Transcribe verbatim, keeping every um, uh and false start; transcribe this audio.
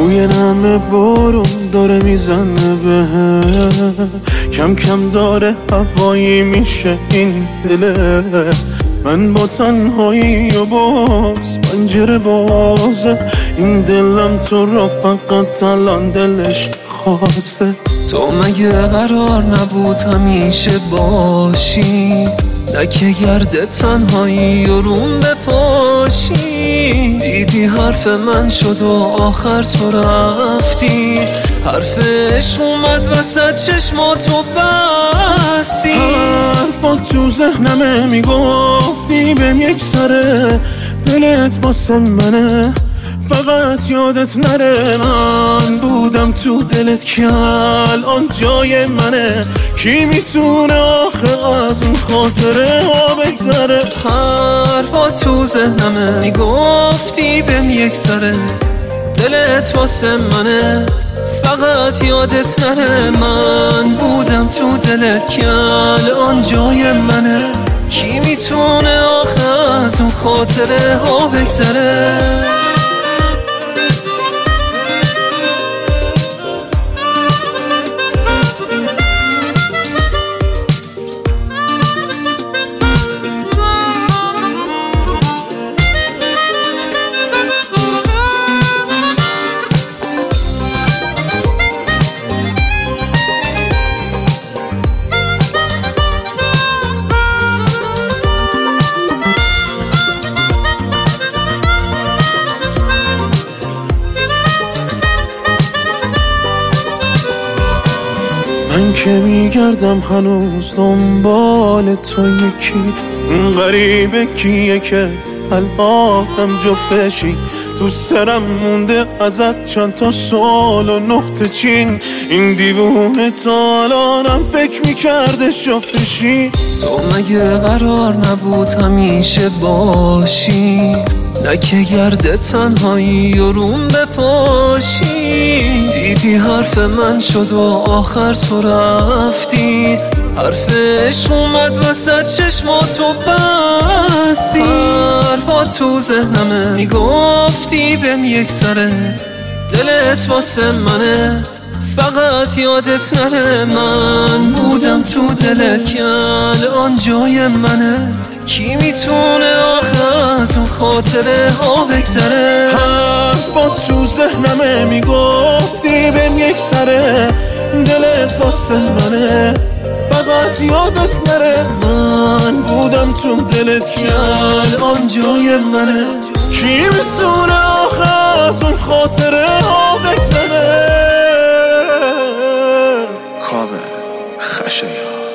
بوی نم بارون داره میزنه بهم، کم کم داره هوایی میشه این دله. من با تنهایی و باز پنجره بازه، این دلم تو را فقط الان دلش خواسته. تو مگه قرار نبود همیشه باشی؟ لکه گرد تنهایی و روم بپاشی. دیدی حرف من شد و آخر تو رفتی، حرفش اومد وسط چشماتو بستی. حرفا تو ذهنمه میگفتی بهم یک سره، دلت واسه منه فقط یادت نره. من بودم تو دلت که الان جای منه، کی میتونه آخه از اون خاطره ها بگذره. حرفا تو ذهنمه میگفتی بهم یک سره، دلت واسه منه فقط یادت نره. من بودم تو دلت که الان جای منه، کی میتونه آخه از اون خاطره ها بگذره. من که میگردم هنوز دنبال تو، یکی اون غریبه کیه که الانم جفتشی. تو سرم مونده ازت چند تا سوال و نقطه چین، این دیوونه تا الانم فکر میکرده جفتشی. تو مگه قرار نبود همیشه باشی؟ لکه گرد تنهایی و روم بپاشی. دیدی حرف من شد و آخر تو رفتی، حرفش اومد وسط چشماتو بستی. حرفا تو ذهنمه میگفتی بهم یک سره، دلت واسه منه فقط یادت نره. من بودم تو دلت که الان جای منه، کی میتونه آخه از اون خاطره ها بگذره. حرفا تو ذهنمه میگفتی بهم یک سره، دلت واسه منه فقط یادت نره. من بودم تو دلت که الان جای منه، کی میتونه آخه از اون خاطره ها بگذره. کاوه خشایار.